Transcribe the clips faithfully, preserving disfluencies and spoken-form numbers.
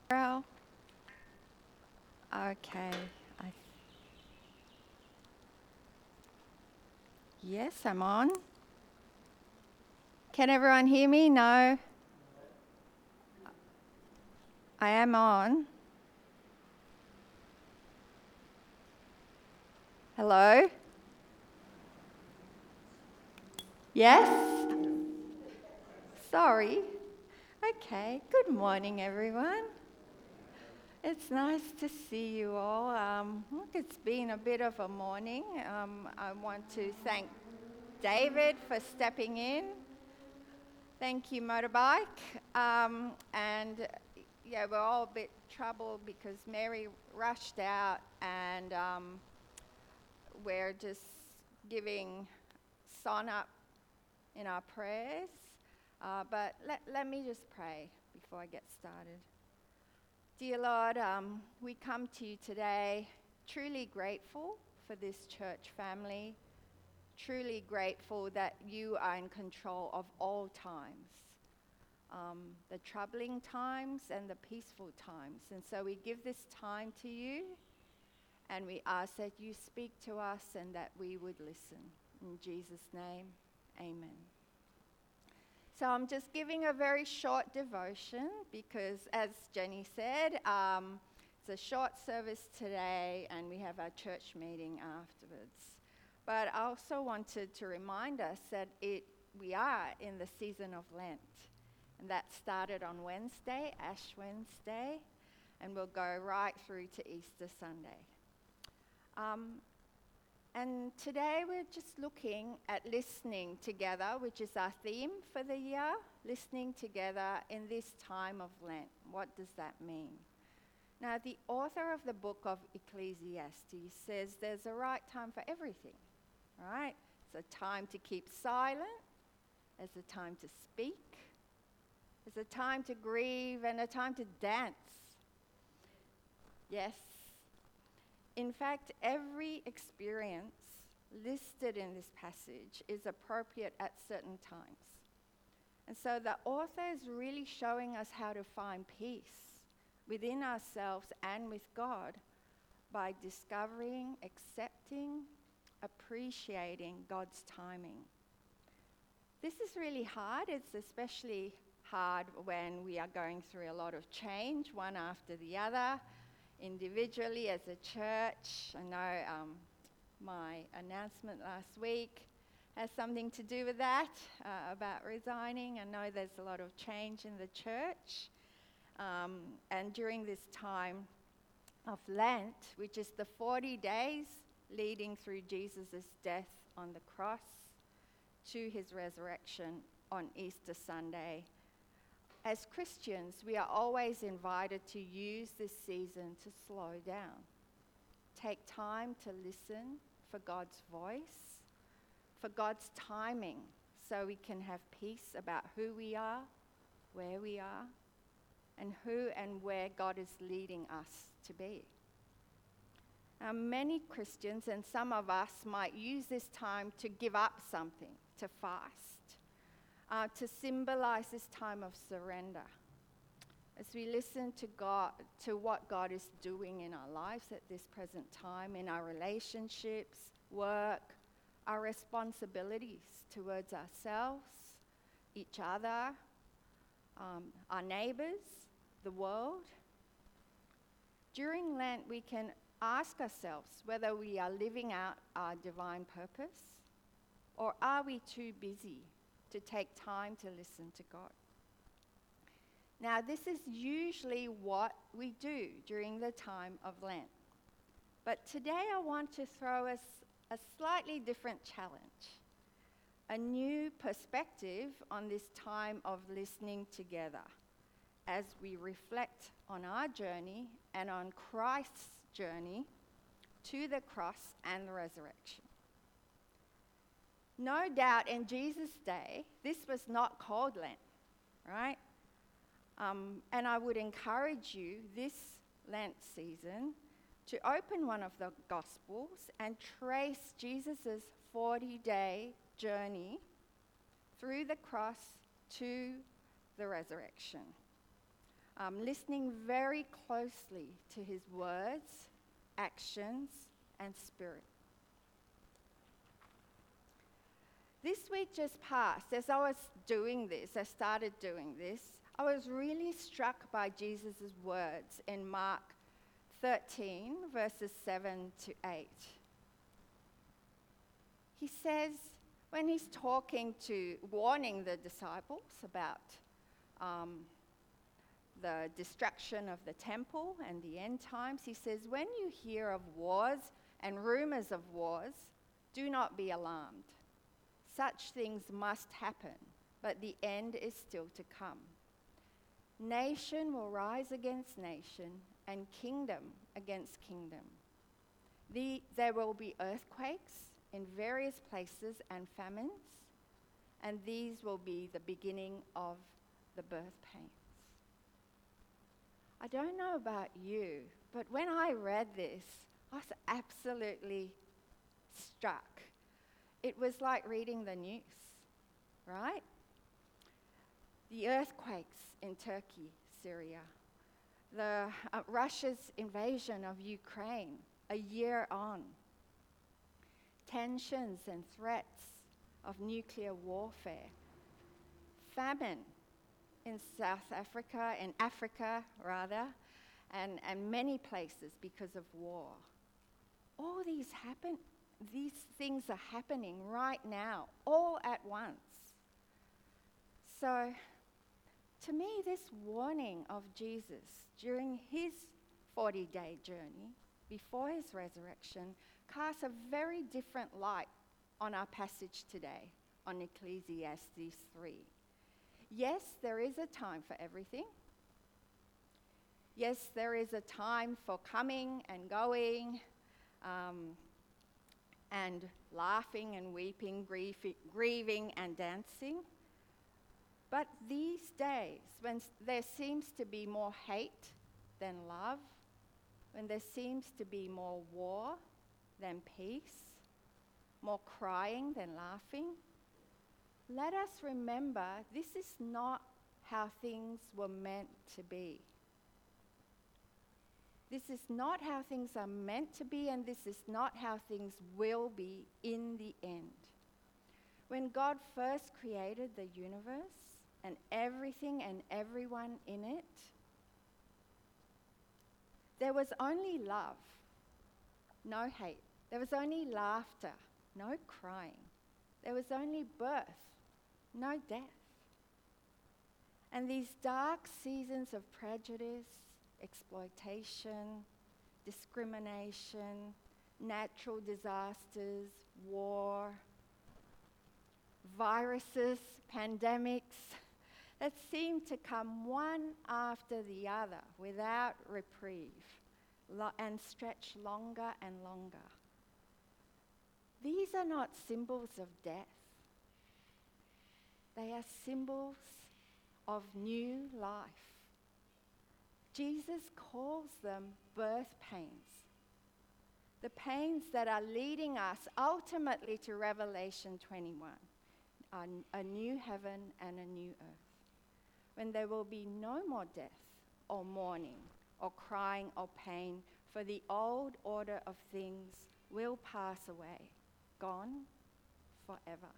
Well, okay. I, yes, I'm on. Can everyone hear me? No. I am on. Hello? Yes? Sorry. Okay. Good morning, everyone. It's nice to see you all. Um, look, it's been a bit of a morning. Um, I want to thank David for stepping in. Thank you, Motorbike. Um, and yeah, we're all a bit troubled because Mary rushed out, and um, we're just giving Son up in our prayers. Uh, but let, let me just pray before I get started. Dear Lord, um, we come to you today truly grateful for this church family, truly grateful that you are in control of all times, um, the troubling times and the peaceful times. And so we give this time to you, and we ask that you speak to us and that we would listen. In Jesus' name, amen. So I'm just giving a very short devotion because, as Jenny said, um, it's a short service today and we have our church meeting afterwards. But I also wanted to remind us that it we are in the season of Lent. And that started on Wednesday, Ash Wednesday, and will go right through to Easter Sunday. Um, And today we're just looking at listening together, which is our theme for the year, listening together in this time of Lent. What does that mean? Now, the author of the book of Ecclesiastes says there's a right time for everything, right? It's a time to keep silent, there's a time to speak, there's a time to grieve, and a time to dance. Yes. In fact, every experience listed in this passage is appropriate at certain times. And so the author is really showing us how to find peace within ourselves and with God by discovering, accepting, appreciating God's timing. This is really hard. It's especially hard when we are going through a lot of change, one after the other. Individually, as a church, I know um, my announcement last week has something to do with that, uh, about resigning. I know there's a lot of change in the church. Um, and during this time of Lent, which is the forty days leading through Jesus' death on the cross to his resurrection on Easter Sunday, as Christians, we are always invited to use this season to slow down. Take time to listen for God's voice, for God's timing, so we can have peace about who we are, where we are, and who and where God is leading us to be. Now, many Christians, and some of us, might use this time to give up something, to fast. Uh, to symbolize this time of surrender. As we listen to God, to what God is doing in our lives at this present time, in our relationships, work, our responsibilities towards ourselves, each other, um, our neighbors, the world. During Lent, we can ask ourselves whether we are living out our divine purpose, or are we too busy to take time to listen to God. Now, this is usually what we do during the time of Lent. But today I want to throw us a slightly different challenge, a new perspective on this time of listening together as we reflect on our journey and on Christ's journey to the cross and the resurrection. No doubt in Jesus' day, this was not called Lent, right? Um, and I would encourage you this Lent season to open one of the Gospels and trace Jesus' forty-day journey through the cross to the resurrection. um, listening very closely to his words, actions, and spirit. This week just passed, as I was doing this, I started doing this, I was really struck by Jesus' words in Mark thirteen, verses seven to eight. He says, when he's talking to, warning the disciples about um, the destruction of the temple and the end times, he says, when you hear of wars and rumors of wars, do not be alarmed. Such things must happen, but the end is still to come. Nation will rise against nation and kingdom against kingdom. The, there will be earthquakes in various places and famines, and these will be the beginning of the birth pains. I don't know about you, but when I read this, I was absolutely struck. It was like reading the news, right? The earthquakes in Turkey, Syria, the uh, Russia's invasion of Ukraine a year on, tensions and threats of nuclear warfare, famine in South Africa, in Africa rather, and, and many places because of war. All these happen, these things are happening right now, all at once. So, to me, this warning of Jesus during his forty-day journey before his resurrection casts a very different light on our passage today, on Ecclesiastes three. Yes, there is a time for everything. Yes, there is a time for coming and going, um, and laughing and weeping, grief, grieving and dancing. But these days, when there seems to be more hate than love, when there seems to be more war than peace, more crying than laughing, let us remember this is not how things were meant to be. This is not how things are meant to be, and this is not how things will be in the end. When God first created the universe and everything and everyone in it, there was only love, no hate. There was only laughter, no crying. There was only birth, no death. And these dark seasons of prejudice, exploitation, discrimination, natural disasters, war, viruses, pandemics, that seem to come one after the other without reprieve lo- and stretch longer and longer. These are not symbols of death. They are symbols of new life. Jesus calls them birth pains. The pains that are leading us ultimately to Revelation twenty-one, a, a new heaven and a new earth, when there will be no more death or mourning or crying or pain, for the old order of things will pass away, gone forever.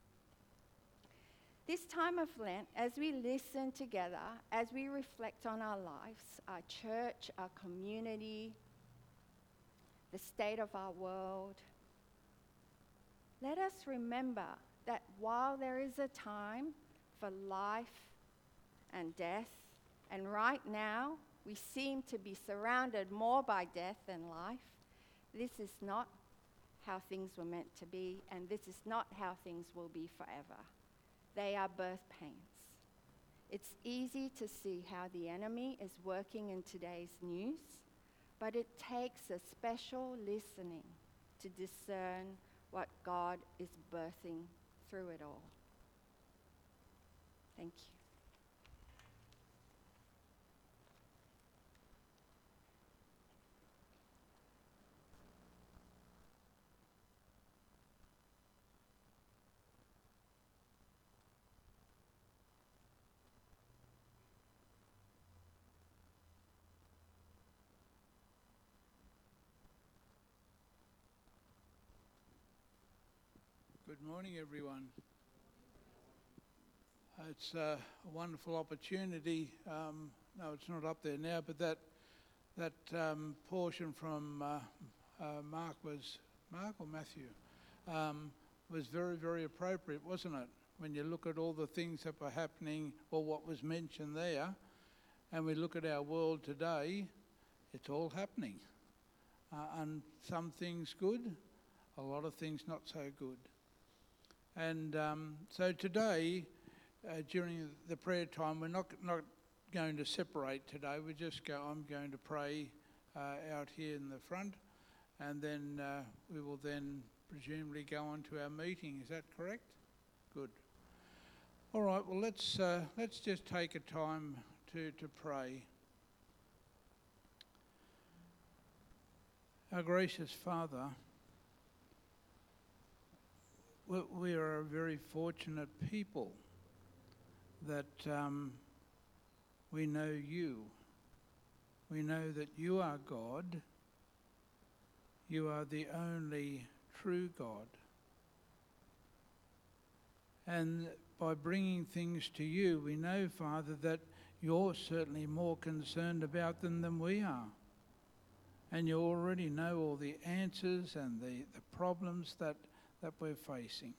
This time of Lent, as we listen together, as we reflect on our lives, our church, our community, the state of our world, let us remember that while there is a time for life and death, and right now we seem to be surrounded more by death than life, this is not how things were meant to be, and this is not how things will be forever. They are birth pains. It's easy to see how the enemy is working in today's news, but it takes a special listening to discern what God is birthing through it all. Thank you. Good morning, everyone. It's uh, a wonderful opportunity. Um, no, it's not up there now, but that that um, portion from uh, uh, Mark was Mark or Matthew um, was very, very appropriate, wasn't it? When you look at all the things that were happening, or what was mentioned there, and we look at our world today, it's all happening, uh, and some things good, a lot of things not so good. And um, so today, uh, during the prayer time, we're not not going to separate today. We just go. I'm going to pray uh, out here in the front, and then uh, we will then presumably go on to our meeting. Is that correct? Good. All right. Well, let's uh, let's just take a time to to pray. Our gracious Father, we are a very fortunate people that um, we know you. We know that you are God. You are the only true God. And by bringing things to you, we know, Father, that you're certainly more concerned about them than we are. And you already know all the answers and the, the problems that that we're facing.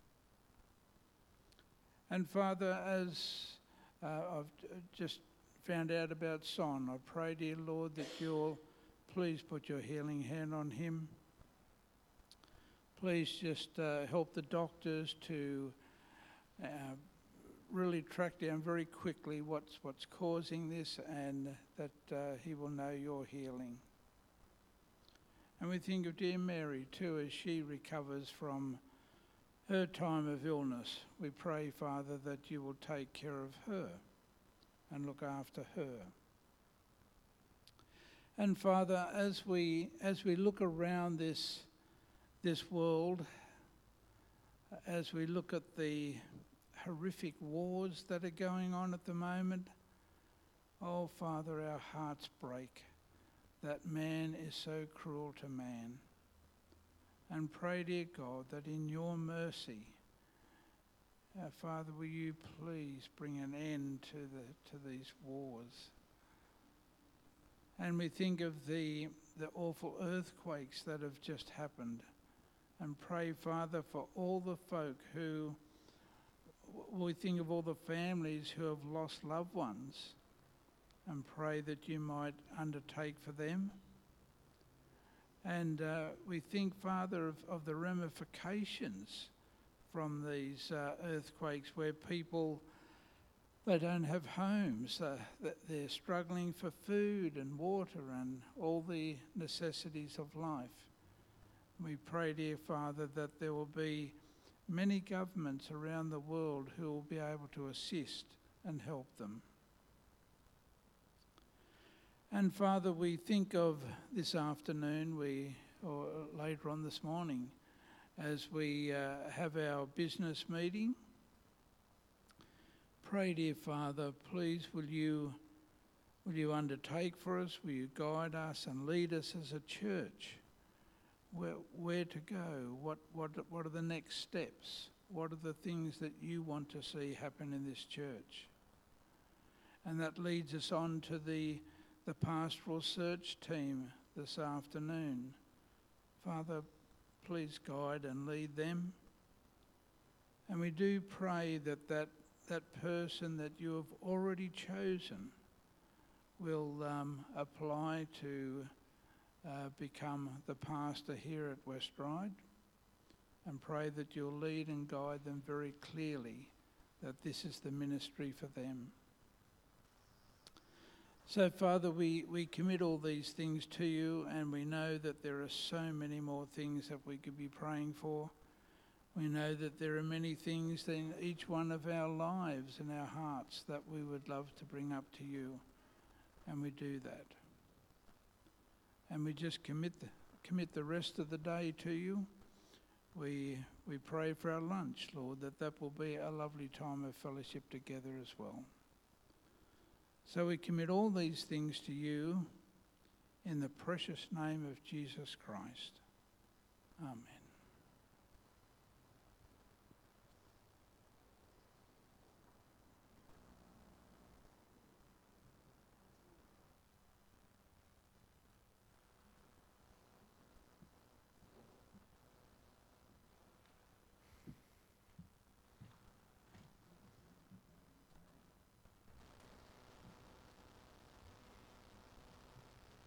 And Father, as uh, I've just found out about Son, I pray, dear Lord, that you'll please put your healing hand on him. Please just uh, help the doctors to uh, really track down very quickly what's what's causing this, and that uh, he will know your healing. And we think of dear Mary too, as she recovers from her time of illness. We pray, Father, that you will take care of her and look after her. And Father, as we as we look around this this world, as we look at the horrific wars that are going on at the moment, oh Father, our hearts break that man is so cruel to man. And pray, dear God, that in your mercy, uh, Father, will you please bring an end to the to these wars. And we think of the the awful earthquakes that have just happened, and pray, Father, for all the folk who, we think of all the families who have lost loved ones, and pray that you might undertake for them. And uh, we think, Father, of, of the ramifications from these uh, earthquakes, where people, they don't have homes, uh, that they're struggling for food and water and all the necessities of life. We pray, dear Father, that there will be many governments around the world who will be able to assist and help them. And Father, we think of this afternoon, we or later on this morning, as we uh, have our business meeting. Pray, dear Father, please will you will you undertake for us, will you guide us and lead us as a church, where where to go, what what what are the next steps, what are the things that you want to see happen in this church. And that leads us on to the the pastoral search team this afternoon. Father, please guide and lead them. And we do pray that that, that person that you have already chosen will um, apply to uh, become the pastor here at West Ryde, and pray that you'll lead and guide them very clearly, that this is the ministry for them. So, Father, we, we commit all these things to you, and we know that there are so many more things that we could be praying for. We know that there are many things in each one of our lives and our hearts that we would love to bring up to you, and we do that. And we just commit the, commit the rest of the day to you. We, we pray for our lunch, Lord, that that will be a lovely time of fellowship together as well. So we commit all these things to you in the precious name of Jesus Christ. Amen.